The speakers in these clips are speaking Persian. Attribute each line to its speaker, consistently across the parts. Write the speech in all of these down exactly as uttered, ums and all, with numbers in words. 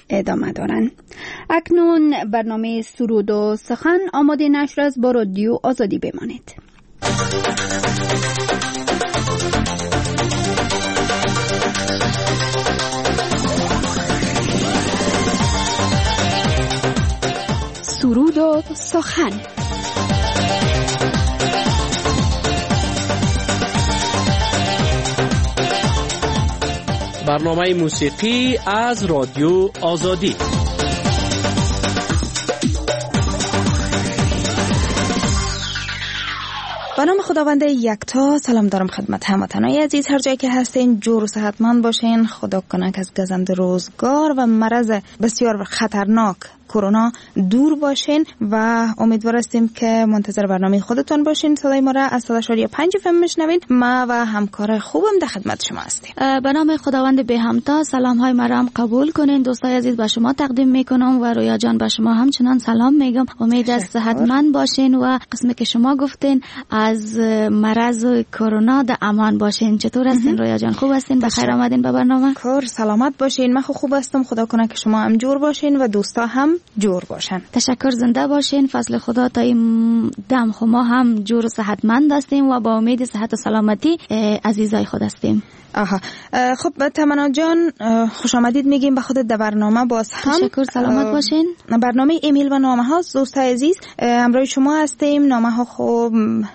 Speaker 1: ادامه دارند. اکنون برنامه سرود و سخن آماده نشر است. با رادیو آزادی بمانید. سرود و سخن.
Speaker 2: برنامه موسیقی از رادیو آزادی.
Speaker 3: به نام خداوند یکتا. سلام دارم خدمت هموطنان عزیز، هر جایی که هستین جور و صحتمند باشین. خدا کنه که از گزند روزگار و مرض بسیار خطرناک کرونا دور باشین و امیدوار هستیم که منتظر برنامه خودتون باشین. صدای ما را از صد و شش و پنج اف ام میشنوین. ما و همکار خوبم در خدمت شما هستیم.
Speaker 4: به نام خداوند به همتا سلام های مرا هم قبول کنین. دوستای عزیز به شما تقدیم میکنم و رویا جان به شما همچنان سلام میگم. امید است صحتمند باشین و قسمی که شما گفتین از مرض کرونا در امان باشین. چطور هستین رویا جان؟ خوب هستین؟ بخیر آمدین به برنامه.
Speaker 3: کار سلامت باشین. من خوب هستم. خدا کنه که شما هم جور باشین و دوستا هم جور باشن.
Speaker 4: تشکر. زنده باشین. فضل خدا تا این دم ما هم جور و صحتمند هستیم و با امید صحت و سلامتی عزیزای خود هستیم.
Speaker 3: آها خب تمنا جان خوش آمدید میگیم به خودت در برنامه. باز هم
Speaker 4: تشکر. سلامت باشین.
Speaker 3: برنامه ایمیل و نامه ها دوستای عزیز همراه شما هستیم. نامه ها خب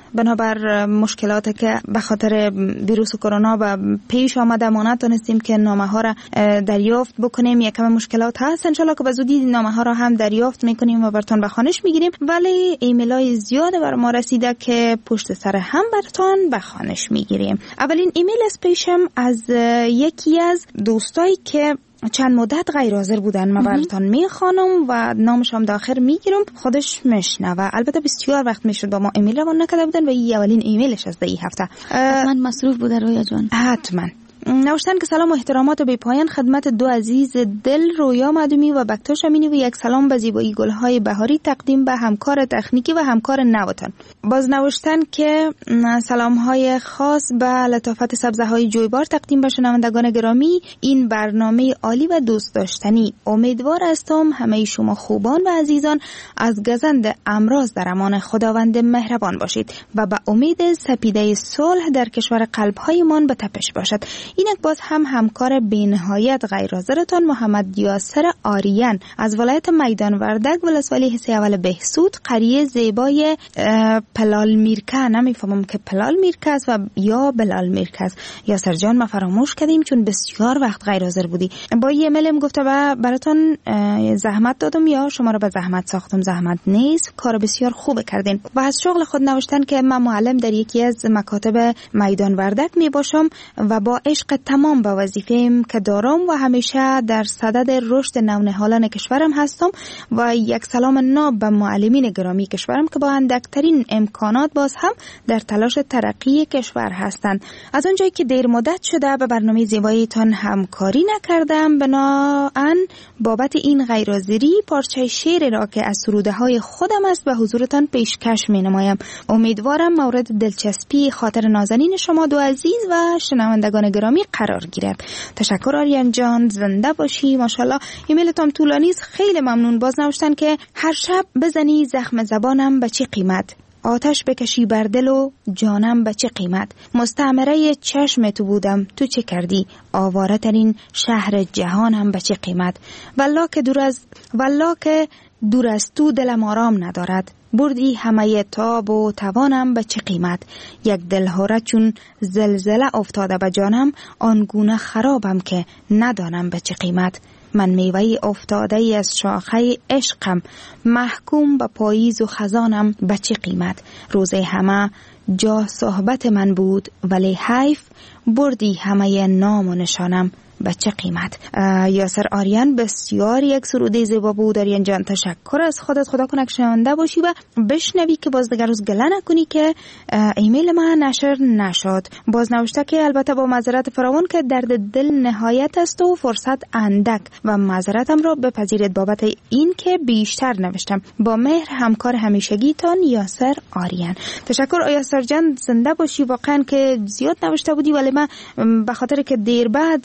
Speaker 3: بنابر مشکلاتی که به خاطر ویروس کرونا و پیش آمده ما نتونستیم که نامه ها را دریافت بکنیم. یکم مشکلات هست. ان شاء الله که به زودی نامه ها را هم دریافت میکنیم و براتون به خوانش میگیریم. ولی ایمیل های زیاد بر ما رسیده که پشت سر هم براتون به خوانش میگیریم. اولین ایمیل اسپیشم از یکی از دوستایی که چند مدت غیر حاضر بودن من براتون میخوانم و نامش هم داخل میگیرم. خودش میشنوه. البته بسیار وقت میشد با ما ایمیل روان نکرده بودن و این اولین ایمیلش از این هفته.
Speaker 4: حتما مصروف بوده رویا جان.
Speaker 3: حتما. نوشتن که سلام و احترامات بی پایان خدمت دو عزیز دل، رویا مدومی و بکتاش امینی و یک سلام به زیبایی گلهای بهاری تقدیم به همکار تکنیکی و همکار نوتان. باز نوشتن که سلام های خاص به لطافت سبزه های جویبار تقدیم به شنوندگان گرامی. این برنامه عالی و دوست داشتنی. امیدوار هستم همه شما خوبان و عزیزان از گزند امراض در امان خداوند مهربان باشید و به امید سپیده صلح در کشور قلب‌هایمان به تپش باشد. اینک باز هم همکار بی‌نهایت غیرحاضرتان محمد یاسر آریان از ولایت میدان وردک ولسوالی حصه اول بهسود قریه زیبای پلال میرکه. نمیفهمم که پلال میرکه است و یا بلال میرکه است. یاسر جان ما فراموش کردیم چون بسیار وقت غیرحاضر بودی. با ایمیلم گفته و براتون زحمت دادم یا شما رو به زحمت ساختم. زحمت نیست، کار بسیار خوب کردین. و از شغل خود نوشتن که من معلم در یکی از مکاتب میدان وردک می باشم و با عشق تمام به وظیفه‌ام که دارم و همیشه در صدد رشد نونهالان کشورم هستم و یک سلام ناب به معلمین گرامی کشورم که با اندکترین امکانات باز هم در تلاش ترقی کشور هستند. از اونجایی که دیر مدت شده به برنامه زیباییتان همکاری نکردم، بنابراین بابت این غیرحاضری پارچه شعر را که از سروده های خودم است به حضورتان پیشکش می نمایم. امیدوارم مورد دلچسپی خاطر نازنین شما دو عزیز و شنوندگان گرامی قرار گیرد. تشکر آریان جان. زنده باشی. ماشاءالله ایمیلتون طولانی است. خیلی ممنون. باز نوشتن که هر شب بزنی زخم زبانم به چی قیمت، آتش بکشی بر دل و جانم به چه قیمت. مستعمره چشم تو بودم تو چه کردی، آواره ترین شهر جهانم به چه قیمت. والله که دور از والله که دور از تو دلم آرام ندارد، بردی همه تاب و توانم به چه قیمت. یک دلهوره چون زلزله افتاده به جانم، آنگونه خرابم که ندانم به چه قیمت. من میوه افتاده ای از شاخه عشقم، محکوم به پاییز و خزانم به چه قیمت. روزه همه جا صحبت من بود ولی حیف، بردی همه نام و نشانم به چه قیمت. یاسر آریان بسیار یک سروده زیبا بود. آریان جان تشکر از خودت. خدا کنه که شنونده باشی و بشنوی که باز دیگر روز گله نکنی که ایمیل من نشر نشد. باز نوشته که البته با معذرت فراوان که درد دل نهایت است و فرصت اندک و معذرتم را بپذیرید بابت این که بیشتر نوشتم. با مهر همکار همیشگیتان یاسر آریان. تشکر یاسر جان. زنده باشی. واقعا که زیاد نوشته بودی ولی من به خاطر که دیر بعد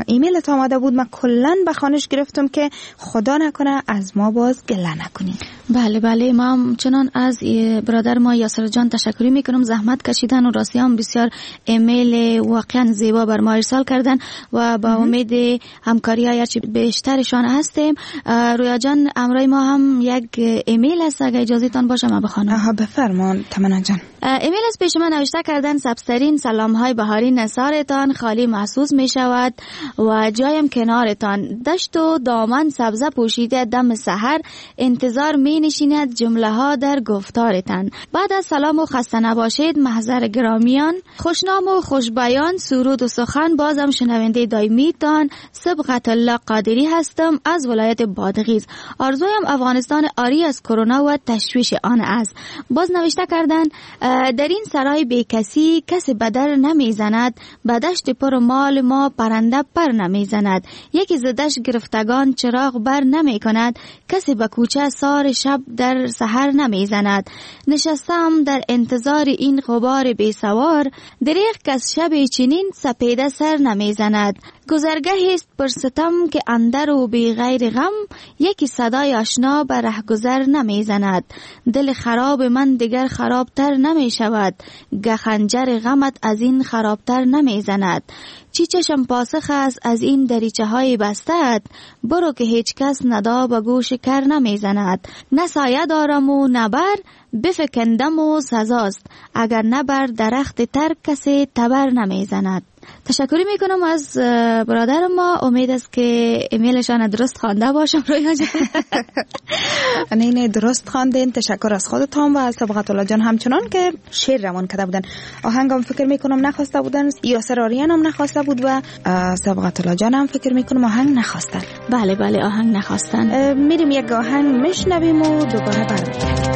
Speaker 3: ایمیلت آماده بود، من کلن به خانش گرفتم که خدا نکنه از ما باز گله نکنی.
Speaker 4: بله بله، ما چنان از برادر ما یاسر جان تشکری میکنم، زحمت کشیدن و راستی هم بسیار ایمیل واقعا زیبا بر ما ارسال کردن و با امید همکاری های هرچی بیشترشان هستیم. رویا جان امرای ما هم یک ایمیل هست، اگه اجازه تان باشه ما بخوانم.
Speaker 3: آها بفرمان تمنا جان.
Speaker 4: ایمیل از پیش من نوشته کردن سبزترین سلام های بهاری نثارتان خالی محسوس می شود و جایم کنارتان، دشت و دامن سبزه پوشیده، دم سحر انتظار می نشیند جمله ها در گفتارتان. بعد از سلام و خسته نباشید محضر گرامیان، خوشنام و خوشبیان، سرود و سخن، بازم شنونده دایمیتان صبغت الله قادری هستم از ولایت بادغیس. آرزویم افغانستان آری از کرونا و تشویش آن است. باز نوشته کردن در این سرای بی کسی کسی بدر نمی زند، بدشت پر مال ما پرنده پر نمی زند، یکی زدش گرفتگان چراغ بر نمی کند، کسی به کوچه سار شب در سحر نمی زند. نشستم در انتظار این غبار بی سوار، دریغ کس شب چنین سپیده سر نمی زند. گذرگاهی است پر ستم که اندر و بی غیر غم، یکی صدای آشنا بر ره گذر نمی زند. دل خراب من دیگر خرابتر نمی شود، گخنجر غمت از این خرابتر نمی زند. چی چشم پاسخ است از این دریچه های بستت، برو که هیچ کس ندا به گوش کر نمی زند. نه سایه دارم و نه بر، بفکندم و سزاست، اگر نه بر درخت تر کسی تبر نمی زند. تشکری میکنم از برادر ما، امید است که ایمیلشان درست خوانده باشم. رویا جان
Speaker 3: نه درست خواندین، تشکر از خودتان و از صبغت الله جان همچنان که شعر روان کرده بودن. آهنگم فکر میکنم نخواسته بودن، یاسر آریان هم نخواسته بود و صبغت الله جان هم فکر میکنم آهنگ نخواستن.
Speaker 4: بله بله آهنگ نخواستن.
Speaker 3: میریم یک آهنگ میشنویم و دوباره برمیگردیم.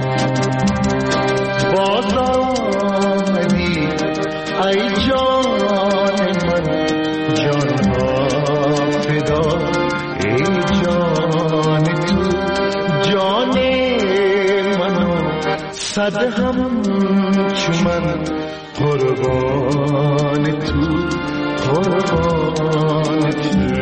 Speaker 5: بازآمدی ای جان من، جان ها فدا ای جان تو، جان منو صد هم چو من، قربان تو قربان تو.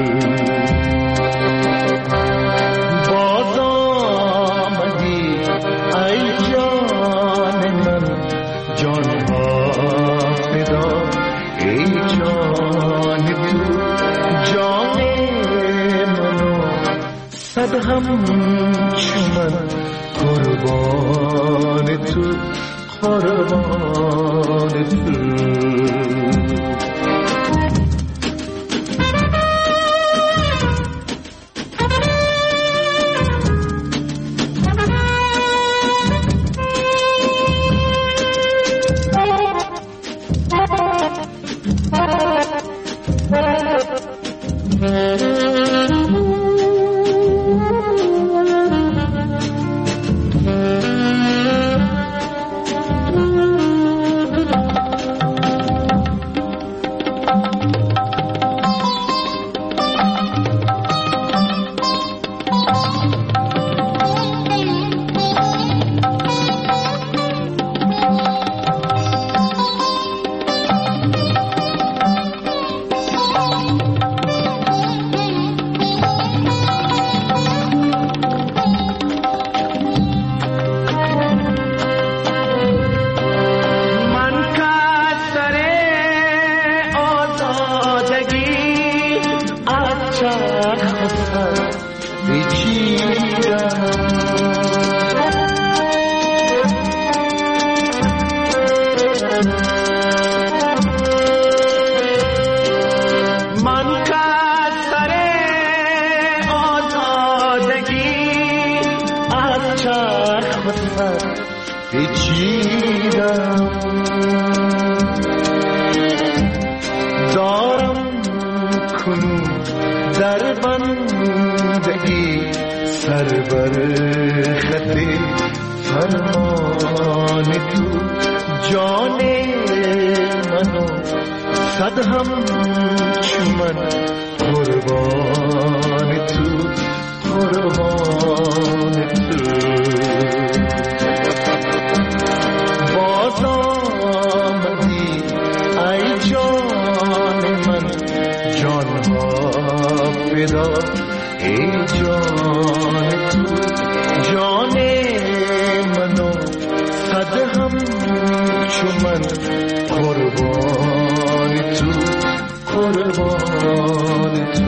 Speaker 5: صد هم چو من، قربان تو قربان تو. جان تو جان منو صد هم چو من قربان تو قربان تو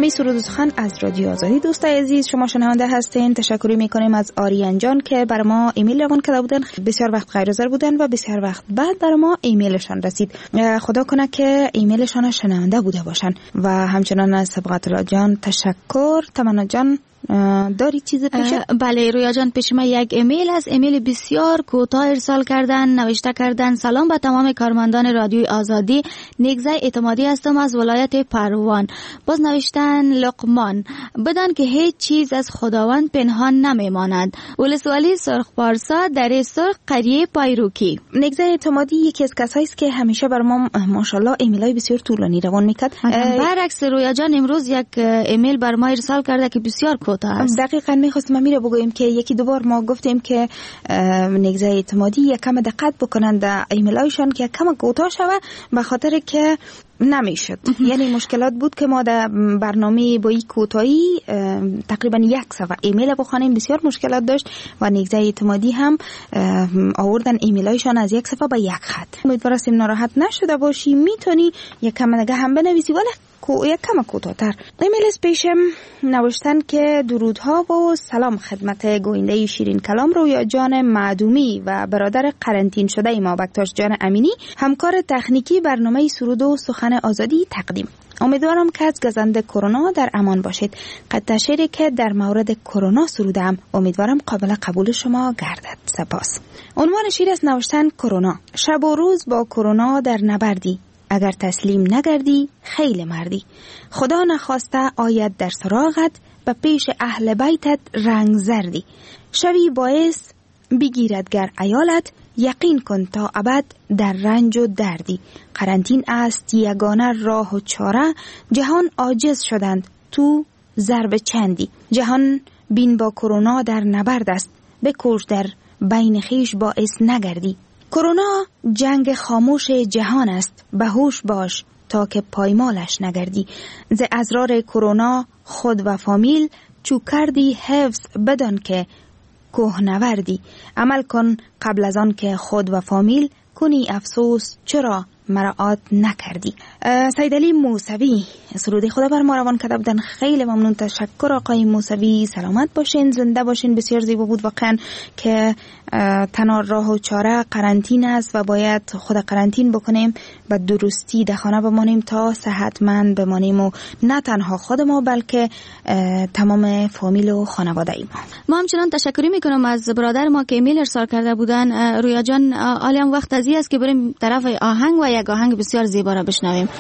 Speaker 3: برنامه سرود و سخن از رادیو آزادی. دوستای عزیز شما شنونده هستین. تشکر میکنیم از آریان جان که بر ما ایمیل روان کرده بودن. بسیار وقت غیرحاضر بودن و بسیار وقت بعد بر ما ایمیلشان رسید. خدا کنه که ایمیلشان شنونده بوده باشن. و همچنان از سبقت الله جان تشکر. تمنا جان داری چیز پیشه؟
Speaker 4: بله رویا جان، پیش ما یک ایمیل از ایمیل بسیار کوتاه ارسال کردن. نوشته کردن سلام به تمام کارمندان رادیوی آزادی، نیگزه اعتمادی هستم از ولایت پروان. باز نوشتن لقمان بدان که هیچ چیز از خداوند پنهان نمیماند. ولسوالی سرخ پارسا در سرخ قریه پایروکی.
Speaker 3: نیگزه اعتمادی یکی از کسایی است که همیشه بر ما ماشاءالله ایمیلای بسیار طولانی روان میکرد.
Speaker 4: برعکس رویا جان امروز یک ایمیل بر ما ارسال کرده که بسیار
Speaker 3: دقیقاً میخواستم امیره بگویم که یکی دوبار ما گفتیم که نیگزه اعتمادی یک کم دقت بکنن در ایمیلایشان که کم کوتاه شوه، به خاطر که نمیشد. یعنی مشکلات بود که ما در برنامه با این کوتاهی تقریبا یک صفحه ایمیل بخوانیم، بسیار مشکلات داشت و نیگزه اعتمادی هم آوردن ایمیلایشان از یک صفحه به یک خط. امیدوارم ناراحت نشده باشی، میتونی یک کم دیگه هم بنویسی ولی یک کم کوتاه‌تر. ایمیل پیشم نوشتن که درودها و سلام خدمت گوینده شیرین کلام رویا جان معدومی و برادر قرنطین شده ما بکتاش جان امینی، همکار تکنیکی برنامه سرود و سخن آزادی تقدیم. امیدوارم که از گزند کرونا در امان باشید. قطعه شعری که در مورد کرونا سرودم امیدوارم قابل قبول شما گردد. سپاس. عنوان شعر است نوشتن کرونا. شب و روز با کرونا در نبردی، اگر تسلیم نگردی خیلی مردی. خدا نخواسته آید در سراغت، به پیش اهل بیتت رنگ زردی. شوی باعث بگیرد گر عیالت، یقین کن تا ابد در رنج و دردی. قرنطین است یگانه راه و چاره، جهان عاجز شدند تو ضرب چندی. جهان بین با کرونا در نبرد است، بکوش در بین خیش باعث نگردی. کرونا جنگ خاموش جهان است، به هوش باش تا که پایمالش نگردی. ز ازرار کرونا خود و فامیل، چو کردی حفظ بدان که کوهنوردی. عمل کن قبل از آن که خود و فامیل، کنی افسوس چرا مراعات نکردی. سید علی موسوی سرود خدا بر ما روان کرده بودن. خیلی ممنون، تشکر آقای موسوی. سلامت باشین، زنده باشین. بسیار زیبا بود واقعا که تنها راه و چاره قرنطین است و باید خود قرنطین بکنیم و درستی در خانه بمانیم تا صحتمند بمانیم و نه تنها خود ما بلکه تمام فامیل و خانواده ای ما.
Speaker 4: ما همچنان تشکری میکنم از برادر ما که ایمیل ارسال کرده بودن. رویا جان عالم وقت ازی است که بریم طرف آهنگ و یک آهنگ بسیار زیبا را بشنویم.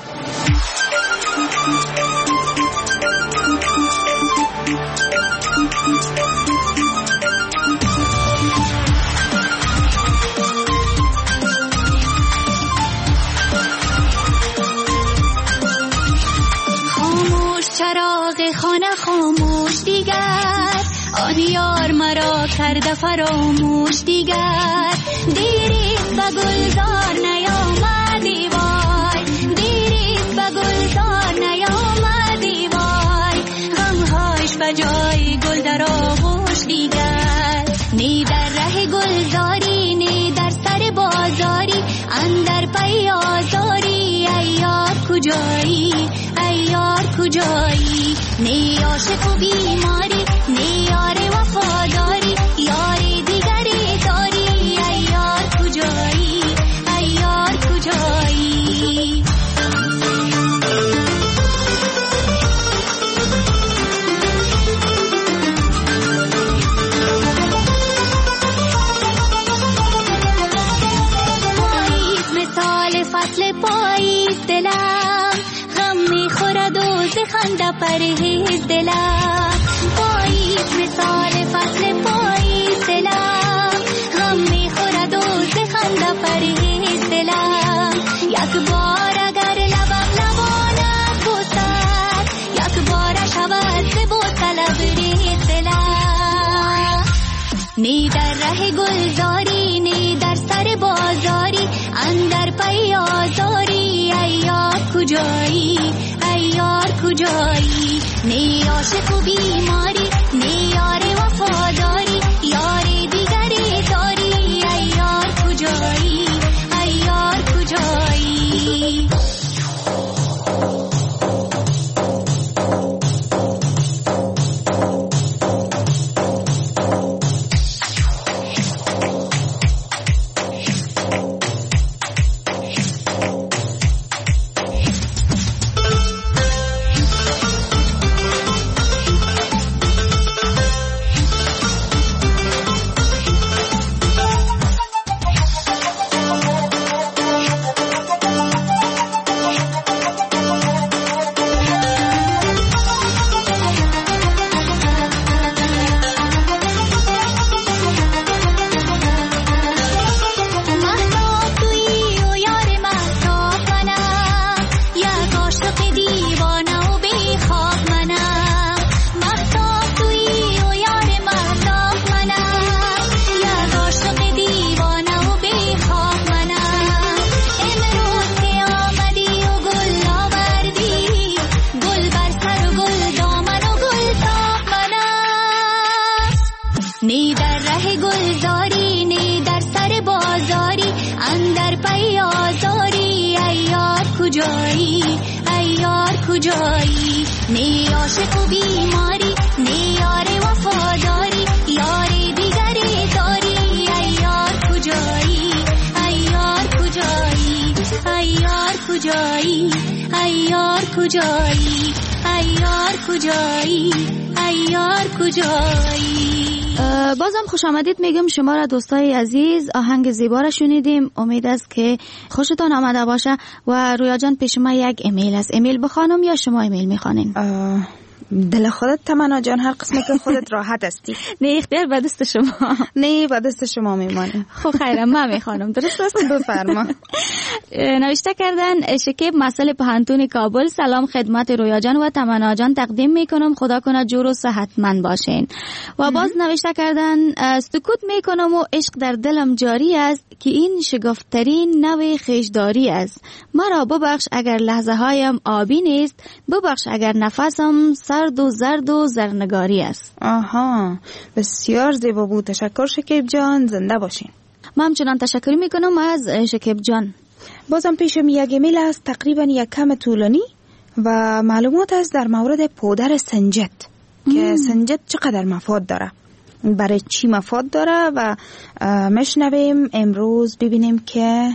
Speaker 6: خاموش چراغ خانه خاموش دیگر، آن یار مرا کرده فراموش دیگر. دیریست به گلزار نیامدی وای، دیریست به گلزار نیامدی وای. غمهاش به جای گل در آغوش دیگر. نی در ره گلزاری، نی در سر بازاری، اندر پی آزاری. ای یار کجایی، ای یار کجایی. نی عاشق و بیماری، نی یار وفاداری، یاری دیگری داری. ای یار کجایی، ای یار کجایی. پاییز مثال فصل پاییز دلم، غم میخورد و ز خنده پرهیز دلم. پاییز مثال فصل پاییز دلم، غم میخورد و ز خنده پرهیز دلم. یک بار اگر لبم لبانت بوسد، یک بار شود ز بوسه لبریز دلم. نی در ره گلزاری، نی در سر بازاری، اندر پی آزاری. ای یار کجایی، ای یار کجایی. نی عاشق و بیماری، نی یار وفاداری، یاری دیگری داری. ای یار کجایی، ای یار کجایی. کجایی؟ نه عاشق و بیماری، نه یار وفاداری، یاری دیگری داری. ای یار کجایی؟ ای یار کجایی؟ ای یار کجایی؟ ای یار کجایی؟ ای یار کجایی؟ ای یار کجایی؟
Speaker 4: بازم خوش آمدید میگم شما را دوستای عزیز. آهنگ زیبا را شنیدیم، امید است که خوشتان آمده باشه. و رویا جان پیش ما یک ایمیل است، ایمیل بخوانم یا شما ایمیل میخوانین؟
Speaker 3: دل خودت تمنا جان، هر قسمت که خودت راحت هستی.
Speaker 4: نه اختیار به دست شما.
Speaker 3: نه به دست شما میمانه.
Speaker 4: خب خیره من میخوانم، درست است؟
Speaker 3: بفرما.
Speaker 4: نوشته کردن شکیب مسئله پهنتون کابل. سلام خدمت رویا جان و تمنا جان تقدیم میکنم، خدا کنه جور و صحتمند باشین. و باز نوشته کردن سکوت میکنم و عشق در دلم جاری است که این شگفترین نوع خیشداری است. مرا ببخش اگر لحظه هایم آبی نیست، ببخش اگر نفسم سرد و زرد و زرنگاری است.
Speaker 3: آها، بسیار زیبا بود. تشکر شکیب جان، زنده باشین.
Speaker 4: من همچنان تشکر میکنم از شکیب جان.
Speaker 3: بازم پیشم یک ایمیل است تقریبا یک کم طولانی و معلومات است در مورد پودر سنجد که سنجد چقدر مفاد داره، برای چی مفاد داره و مشنویم امروز ببینیم که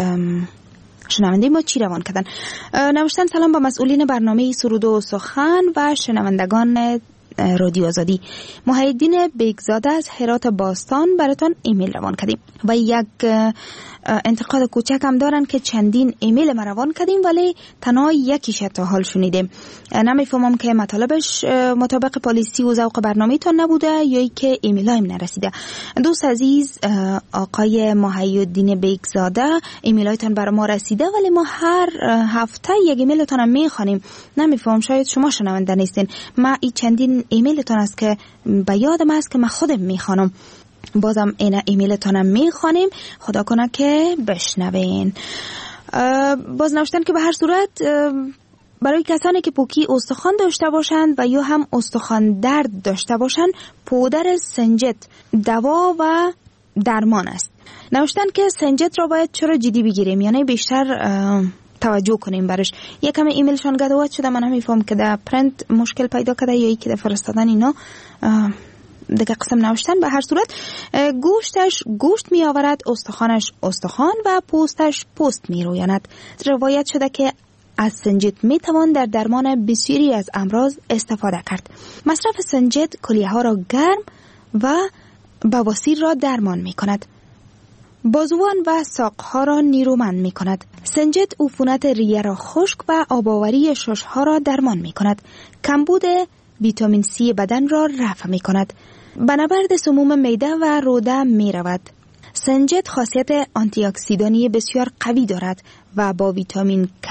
Speaker 3: شنونده ما چی روان کردن. نوشتن سلام با مسئولین برنامه سرود و سخن و شنوندگان رادیو آزادی. محیدین بیگزاده از هرات باستان براتون ایمیل روان کردیم و یک انتقاد کوچک هم دارن که چندین ایمیل ما روان کردیم ولی تنها یکیش تا حال شنیدیم. نمیفهمم که مطالبش مطابق پالیسی و ذوق برنامه تون نبوده یا ای که ایمیل هایم نرسیده. دوست عزیز آقای محیدین بیگزاده، ایمیل هایتان برای ما رسیده ولی ما هر هفته یک ایمیل تون هم میخوانیم. نمیفهم، شاید شما شنونده نیستین. ما این چندین ایمیل تون است که به یادم است که من خودم میخوانم. بازم این ایمیلتانم میخوانیم، خدا کنه که بشنوین. باز نوشتن که به هر صورت برای کسانی که پوکی استخوان داشته باشند و یا هم استخوان درد داشته باشند، پودر سنجد دوا و درمان است. نوشتن که سنجد را باید چرا جدی بگیریم، یعنی بیشتر توجه کنیم برش. یکم ایمیلشان گدوات شده، من هم میفهم که در پرنت مشکل پیدا کرده یا یکی در فرستادن اینا دیگه قسم نوشتن. به هر صورت گوشتش گوشت می آورد، استخوانش استخوان و پوستش پوست می رویاند. روایت شده که از سنجد می توان در درمان بسیاری از امراض استفاده کرد. مصرف سنجد کلیه ها را گرم و بواسیر را درمان می کند. بازوان و ساقها را نیرومند می کند. سنجد عفونت ریه را خشک و آباوری ششها را درمان می کند. کمبود ویتامین سی بدن را رفع می کند. بنابرد سموم معده و روده می رود. سنجد خاصیت آنتی اکسیدانی بسیار قوی دارد و با ویتامین K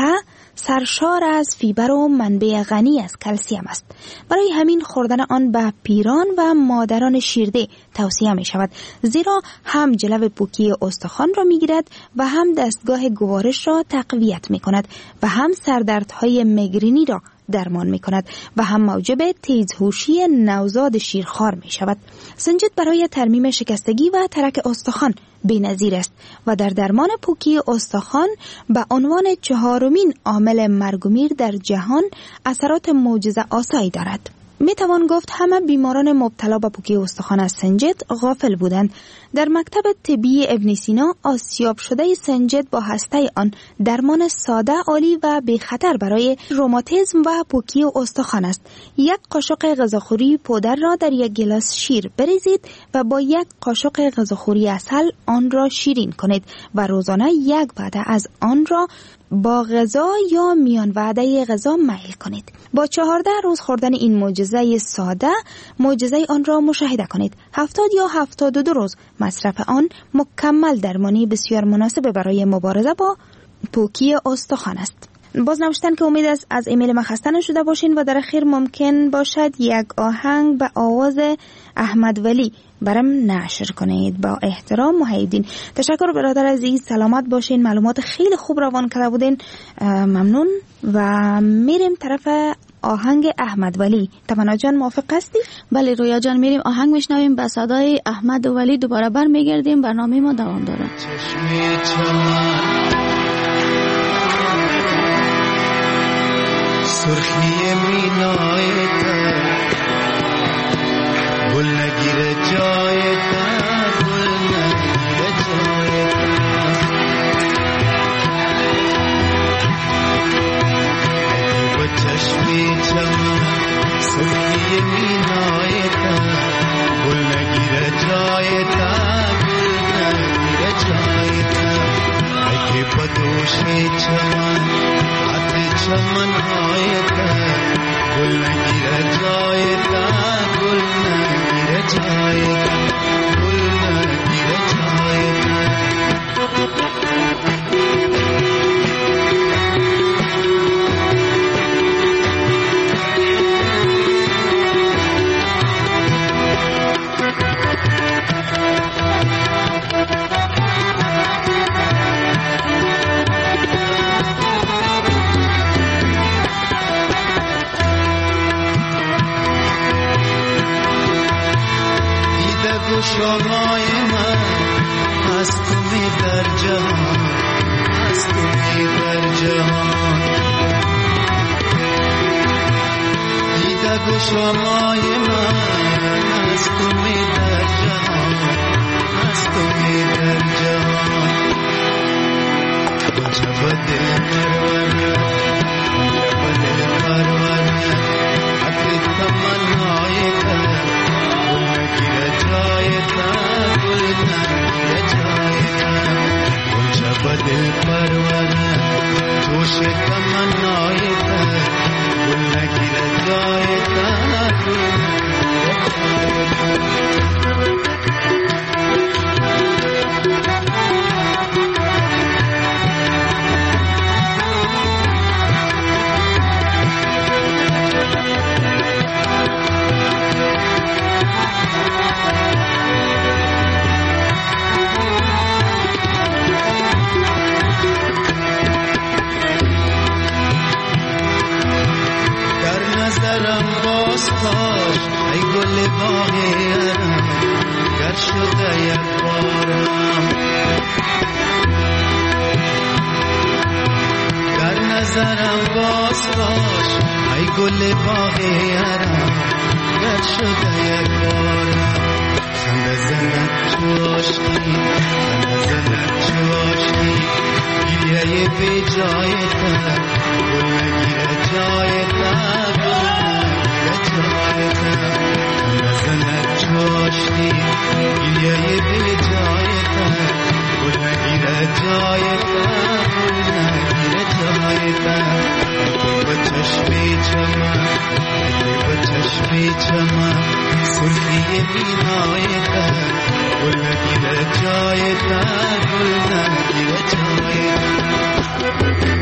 Speaker 3: سرشار از فیبر و منبع غنی از کلسیم است. برای همین خوردن آن به پیران و مادران شیرده توصیه می شود، زیرا هم جلو پوکی استخوان را می گیرد و هم دستگاه گوارش را تقویت می کند و هم سردردهای میگرینی را درمان می کند و هم موجب تیزهوشی نوزاد شیرخوار می شود. سنجد برای ترمیم شکستگی و ترک استخوان بی‌نظیر است و در درمان پوکی استخوان به عنوان چهارمین عامل مرگ و میر در جهان اثرات معجزه آسایی دارد. می توان گفت همه بیماران مبتلا به پوکی استخوان از سنجد غافل بودند. در مکتب طبی ابن سینا آسیاب شده سنجد با هسته آن درمان ساده، عالی و بی خطر برای روماتیسم و پوکی استخوان است. یک قاشق غذاخوری پودر را در یک گلاس شیر بریزید و با یک قاشق غذاخوری عسل آن را شیرین کنید و روزانه یک وعده از آن را با غذا یا میان وعده غذا میل کنید. با چهارده روز خوردن این معجزه ساده، معجزه آن را مشاهده کنید. هفتاد یا هفتاد و دو روز مصرف آن مکمل درمانی بسیار مناسب برای مبارزه با پوکی استخوان است. باز نوشتن که امید است از ایمیل ما خسته نشده باشین و در اخیر ممکن باشد یک آهنگ به آواز احمد ولی برام نشر کنید. با احترام محیدین. تشکر برادر عزیز، سلامت باشین. معلومات خیلی خوب روان کرده بودین، ممنون. و میریم طرف آهنگ احمد ولی. تمنا جان موافق هستی؟
Speaker 4: بله رویا جان، میریم آهنگ میشنویم، به صدای احمد ولی دوباره برمیگردیم، برنامه ما دوام داره.
Speaker 5: سرخی مینای تر گل نگیره جای تر گل نگیره جای تر با چشمی چمن سرخی مینای تر گل نگیره جای تر گل نگیره جای تر اگه با دوشی چمن عطر چمن های تر گل نگیره جای تر گل نگیره جای تر گل نگیره جای تر شمای من از تو می در جهان از تو می در جهان دیده گو شمای من از تو می در جهان از تو می در جهان گلچه با دل پرورد گلچه با دل پرورد حقی تمنای تر گل نگیره جای تر گل نگیره جای تر گلچه با دل پرورد جوش تمنای تر گل نگیره جای تر گل نگیره جای تر ای گل باغیرم گر شده یک بارم در نظرم باز باش ای گل باغیرم گر شده یک بارم خنده زند چوشی خنده زند چوشی گریه بی جای تر گل نگیره جای تر نزند چاشتی گریه بی جای تر گل نگیره جای تر گل نگیره جای تر اگه با چشمی چمن اگه با چشمی چمن سرخی بینای تر گل نگیره جای تر گل نگیره جای تر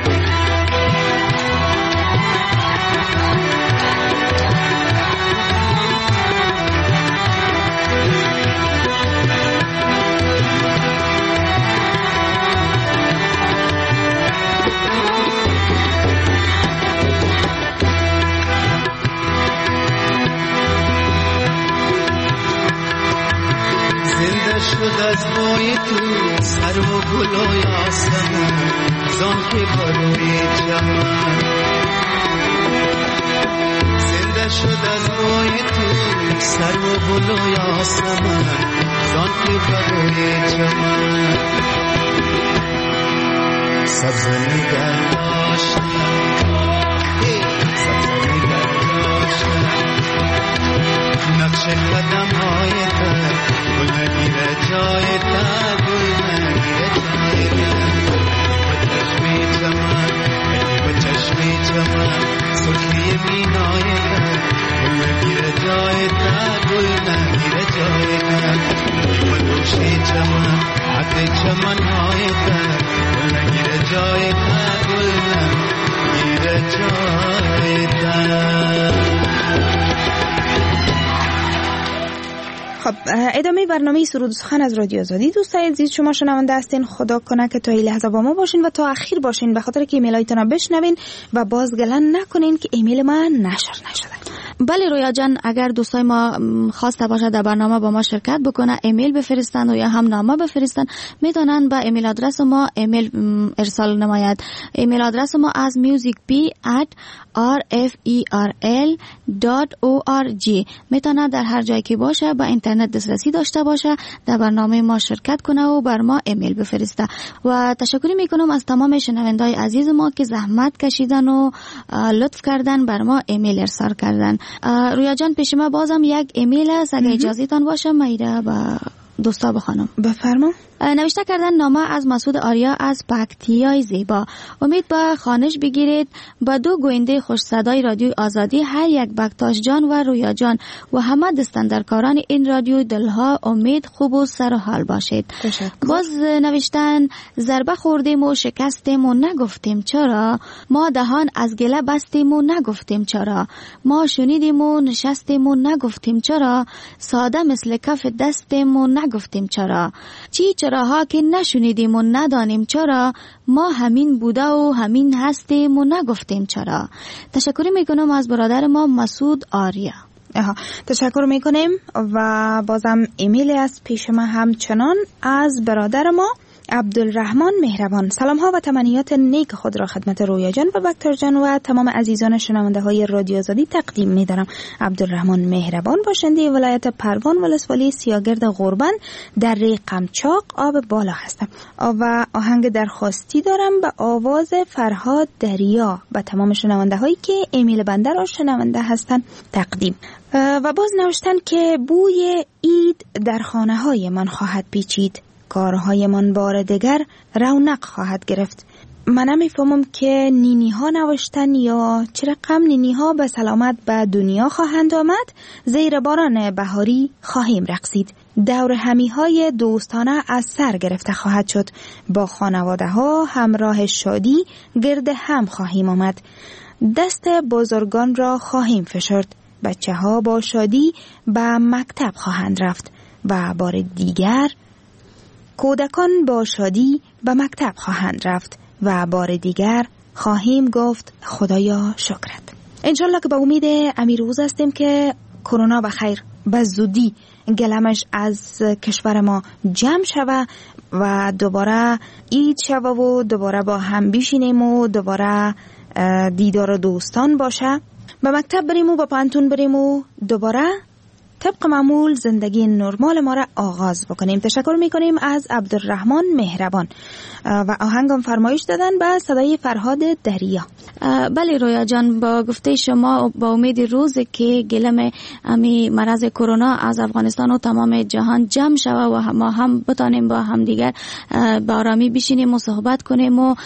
Speaker 5: شد از بوی تو سر و گل و یاسمن زان که بروی چمن زنده شد از بوی تو سر و گل و یاسمن زان که بروی چمن سبز نگر داشتی سبز نگر داشتی نقش قدم های تر گل نگیره جای تر گل نگیره جای تر با چشمی چمن اگه با چشمی چمن سرخی مینای تر گل نگیره جای تر گل نگیره جای تر با دوشی چمن حق چمن های تر گل نگیره جای تر گل نگیره جای تر.
Speaker 3: خب ادامه برنامه سرود و سخن از رادیو آزادی. دوستای عزیز شما شنونده هستین، خدا کنه که تا این لحظه با ما باشین و تا اخیر باشین، به خاطر که ایمیل هایتون رو بشنوین و باز گلن نکنین که ایمیل من نشر نشده.
Speaker 4: بله رویا جان، اگر دوستای ما خواسته باشه در برنامه با ما شرکت بکنه، ایمیل بفرستند و یا هم نامه بفرستند، میتونن به ایمیل آدرس ما ایمیل ارسال نماید. ایمیل آدرس ما از musicb at r f e r l dot org. میتونه در هر جایی که باشه با اینترنت دسترسی داشته باشه، در برنامه ما شرکت کنه و بر ما ایمیل بفرسته. و تشکر میکنم از تمام شنوندای عزیز ما که زحمت کشیدن و لطف کردن بر ما ایمیل ارسال کردن. رویا جان، پیش ما بازم یک ایمیل است، اگه اجازه تان باشه میره با دوستا بخوانم.
Speaker 3: بفرما.
Speaker 4: نوشته کردن نامه از مسعود آریا از پکتیای زیبا. امید به خوانش بگیرید با دو گوینده خوش صدای رادیو آزادی، هر یک بکتاش جان و رویا جان و همه دستندرکاران این رادیو، دلها امید خوب و سر و حال باشید.
Speaker 3: تشکر.
Speaker 4: باز نوشتن ضربه خوردیم و شکستیم و نگفتیم چرا، ما دهان از گله بستیم و نگفتیم چرا، ما شنیدیم و نشستیم و نگفتیم چرا، ساده مثل کف دستیم و نگفتیم چرا، چی چراها که نشنیدیم و ندانیم چرا، ما همین بوده و همین هستیم و نگفتیم چرا. تشکر میکنم از برادر ما مسعود آریا.
Speaker 3: آها، تشکر میکنیم. و بازم ایمیل از پیش ما همچنان از برادر ما عبدالرحمن مهربان. سلام ها و تمنیات نیک خود را خدمت رویا جان و بکتر جان و تمام عزیزان شنونده های رادیو آزادی تقدیم می دارم. عبدالرحمن مهربان، باشنده ولایت پروان ولسوالی سیاگرد غربن در ری قمچاق آب بالا هستم و آهنگ درخواستی دارم به آواز فرهاد دریا به تمام شنونده هایی که ایمیل بنده را شنونده هستند تقدیم. و باز نوشتن که بوی عید در خانه های من خواهد پیچید، کارهای من بار دیگر رونق خواهد گرفت. من نمیفهمم که نینی ها نوشتن یا چه رقم نینی ها به سلامت به دنیا خواهند آمد، زیر باران بهاری خواهیم رقصید، دور همی های دوستانه از سر گرفته خواهد شد، با خانواده ها همراه شادی گرد هم خواهیم آمد، دست بزرگان را خواهیم فشرد، بچه ها با شادی به مکتب خواهند رفت و بار دیگر کودکان با شادی به مکتب خواهند رفت و بار دیگر خواهیم گفت خدایا شکرت. انشالله که به امید امیر روز هستیم که کرونا بخیر به زودی گلمش از کشور ما جمع شوه و دوباره عید شوه و دوباره با هم بشینیم و دوباره دیدار دوستان باشه، به مکتب بریم و به پانتون بریم و دوباره طبق معمول زندگی نرمال ما را آغاز بکنیم. تشکر میکنیم از عبدالرحمن مهربان و آهنگم فرمایش دادن به صدای فرهاد دریا.
Speaker 4: بله رویا جان، با گفته شما با امید روزی که گلم امی مرض کرونا از افغانستان و تمام جهان جمع شوه و ما هم بتانیم با هم دیگر با آرامی بشینیم و صحبت کنیم و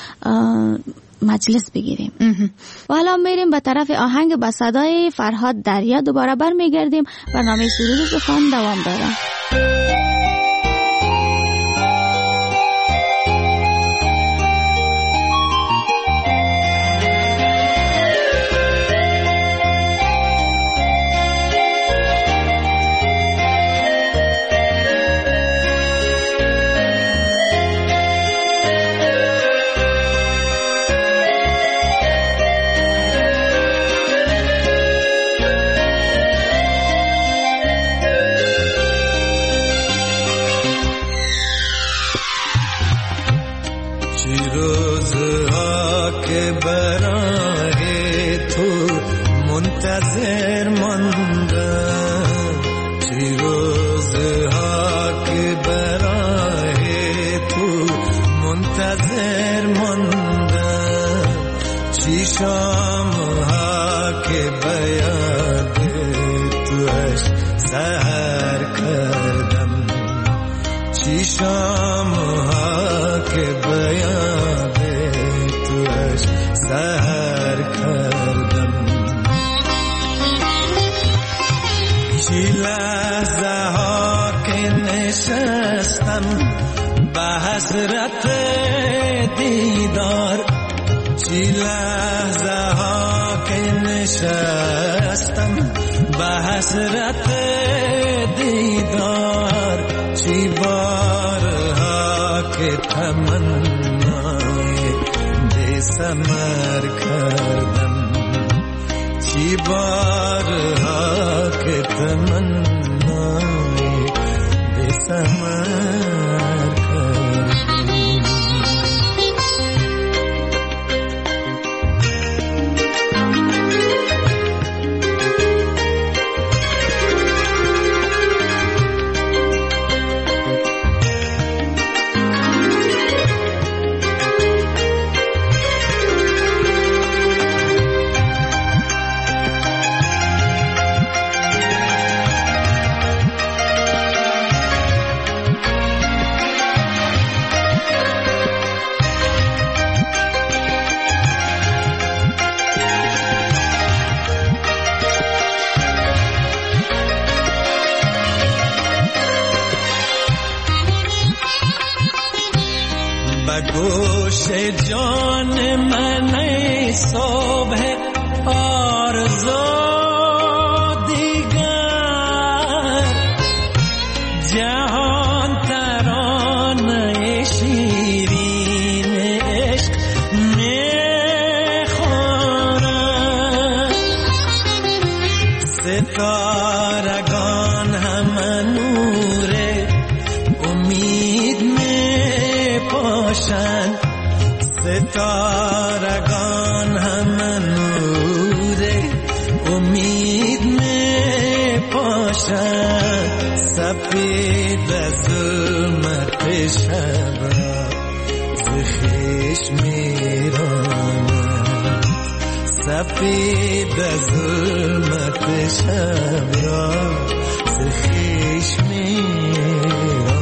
Speaker 4: مجلس بگیریم. و حالا میریم به طرف آهنگ به صدای فرهاد دریا. دوباره برمیگردیم، برنامه سرود بخوان دوام داره.
Speaker 7: حسرت دیدار، چی لحظه ها که نشستم به حسرت دیدار، چی بارها که تمنای بی ثمر کردم، چی بارها که تمنای به ثمر کردم. گوش جان من ای صبح آرزو دیگر، جهان ترانه شیرین عشق میخوانند، ستارگان همه نور امید میپاشند، ستارگان همه نور امید میپاشند، سفید ظلمت شب را ز خویش میرانند، سفید ظلمت شب را ز خویش میرانند.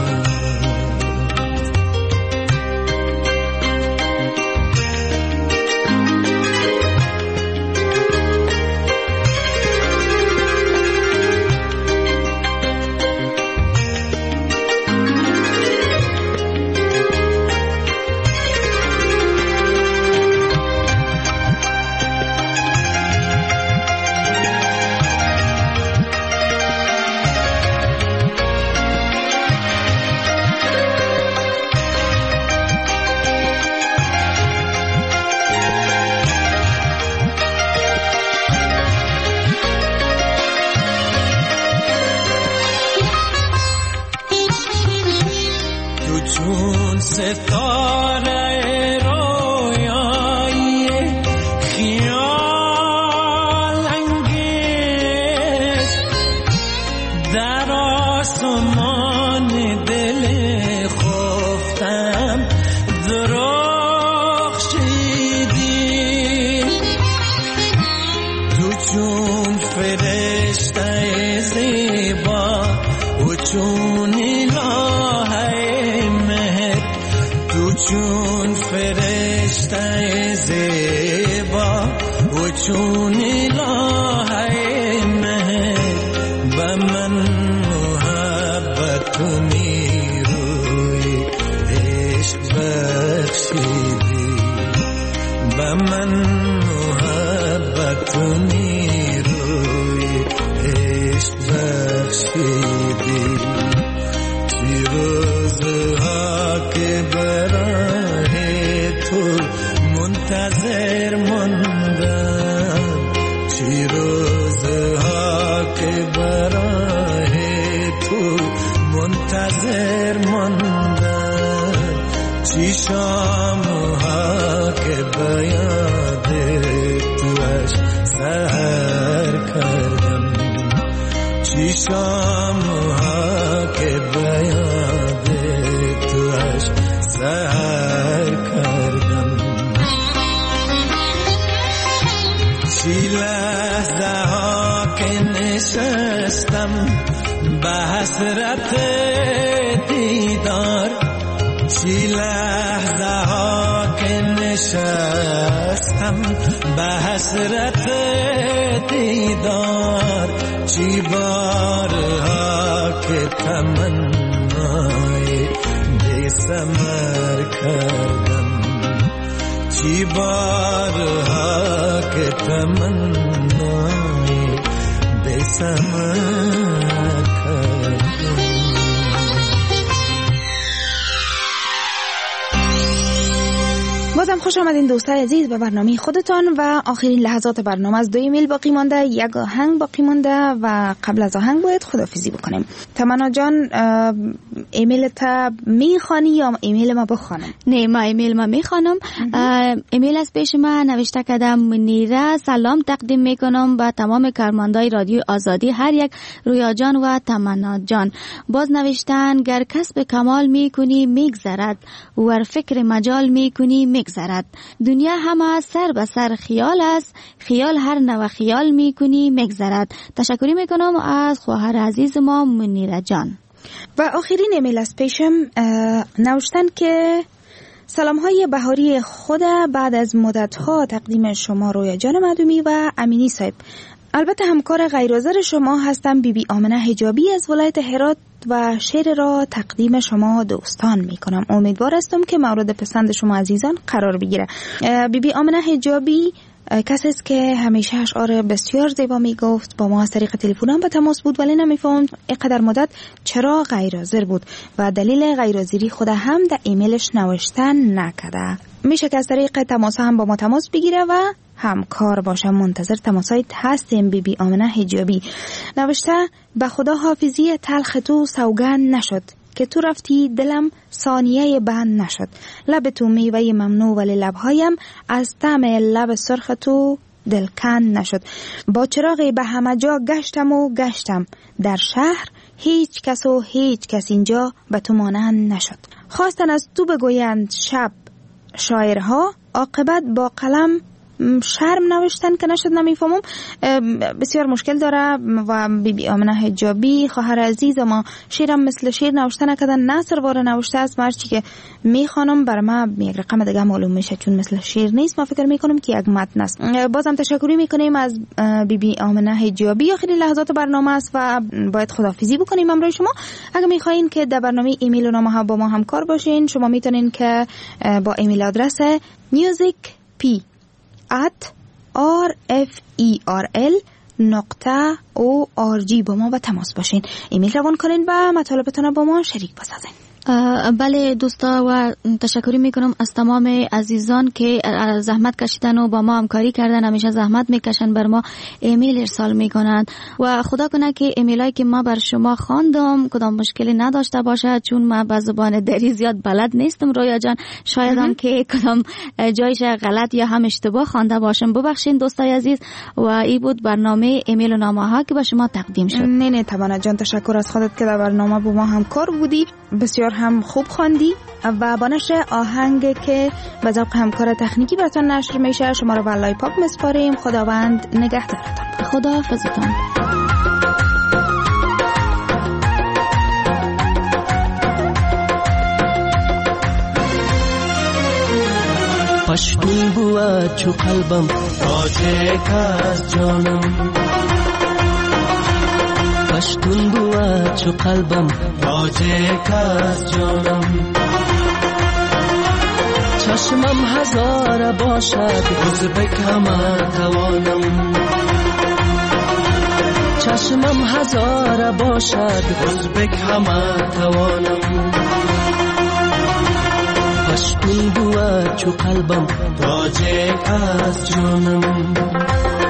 Speaker 7: چون ستاره رویایی خیال انگیز، در آسمان دل خفتم درخشیدی، تو چون فرشته زیبا و چون چون فرشته زیبا و چون الهه مهر، به من محبت و نیروی عشق بخشیدی، به من محبت و نیروی عشق بخشیدی. چی روزها که برای تو منتظر ماندم، چی روزها که برای تو منتظر ماندم، چی شامها که به یاد توش سحر کردم، چی شامها که به یاد توش سحر کردم. چی لحظه ها که نشستم به حسرت دیدار، چی لحظه ها که نشستم به حسرت دیدار، چی بارها که تمنای بی ثمر کردم، چی بارها که تمنای بی ثمر کردم.
Speaker 3: بازم خوش آمدین دوستای عزیز به برنامه خودتان و آخرین لحظات برنامه از دو ایمیل باقی مانده، یک آهنگ باقی مانده و قبل از آهنگ باید خداحافظی بکنیم. تمنا جان ایمیل تا میخوانی یا ایمیل ما بخوانم؟
Speaker 4: نه، ما ایمیل ما میخوانم. ایمیل از پیش ما نوشته کردم: منیره سلام تقدیم میکنم به تمام کارمندای رادیو آزادی، هر یک، رویا جان و تمنا جان. باز نوشتن: گر کسب کمال میکنی میگذرد، ور فکر مجال میکنی میگذرد. دنیا همه سر به سر خیال است، خیال هر نوع خیال میکنی میگذرد. تشکری میکنم از خواهر عزیز ما منیره جان.
Speaker 3: و آخرین ایمیل از پیشم نوشتن که سلام های بهاری خود بعد از مدت ها تقدیم شما رویا جان معدومی و امینی صاحب. البته همکار غیرحاضر شما هستم، بی بی آمنه حجابی از ولایت هرات و شعر را تقدیم شما دوستان می کنم. امیدوار هستم که مورد پسند شما عزیزان قرار بگیره. بی بی آمنه حجابی کسی است که همیشه اشعار بسیار زیبا می گفت. با ما از طریق تلفن هم به تماس بود، ولی نمیفهمم اینقدر مدت چرا غیرحاضر بود و دلیل غیرحاضری خود هم در ایمیلش نوشتن نکرده. میشه که از طریق تماس هم با ما تماس بگیره و همکار باشم. منتظر تماسایت هستیم. بی بی آمنه حجابی نوشته: به خدا حافظی تلخ تو سوگند نشد، که تو رفتی دلم ثانیه بند نشد. لب تو میوه ممنوع ولی لبهایم از طعم لب سرخ تو دلکند نشد. با چراغی به همه جا گشتم و گشتم، در شهر هیچ کس و هیچ کس اینجا به تو مانند نشد. خواستن از تو بگویند شب شاعرها، عاقبت با قلم شرم نوشتن که نشد. نمیفهمم، بسیار مشکل داره. و بی بی آمنه حجابی خواهر عزیز ما شیرم مثل شیر نوشته نکردن، نثر واره نوشته است. مرچی که میخوانم بر ما یک رقم دیگه معلوم میشه، چون مثل شیر نیست. ما فکر میکنم که یک متن است. بازم تشکری میکنیم از بی بی آمنه حجابی. آخرین لحظات برنامه است و باید خداحافظی بکنیم امروز شما. اگه میخواین که در برنامه ایمیل و نامه ها با ما همکار باشین، شما میتونین که با ایمیل آدرس musicp at rferl نقطه او آر جی با ما و تماس باشین. ایمیل روان کنین و مطالبتون با ما شریک بسازین.
Speaker 4: بله دوستا، و تشکری میکنم از تمام عزیزان که زحمت کشیدن و با ما همکاری کردن. همیشه زحمت میکشن بر ما ایمیل ارسال میکنن و خدا کنه که ایمیلایی که ما بر شما خواندم کدام مشکلی نداشته باشه، چون ما به زبان دری زیاد بلد نیستم. رویا جان شاید هم که کدام جایش غلط یا هم اشتباه خوانده باشم، ببخشید دوستای عزیز. و این بود برنامه ایمیل و نامه ها که به شما تقدیم شد.
Speaker 3: نه نه تمنا جان، تشکر از خودت که در برنامه با ما همکار بودی. بسیار هم خوب خواندی و با نشر آهنگ که به ذوق همکار تکنیکی براتون نشر میشه شما رو به الله پاک میسپاریم. خداوند نگهدارتان.
Speaker 4: خدا حافظتان.
Speaker 7: پشتون بوا چو قلبم تاجک از جانم، پشتون بوا چو قلبم تاجک از جانم. چشمم هزار باشد ازبک همه توانم، چشمم هزار باشد ازبک همه توانم. پشتون بوا چو قلبم تاجک از جانم.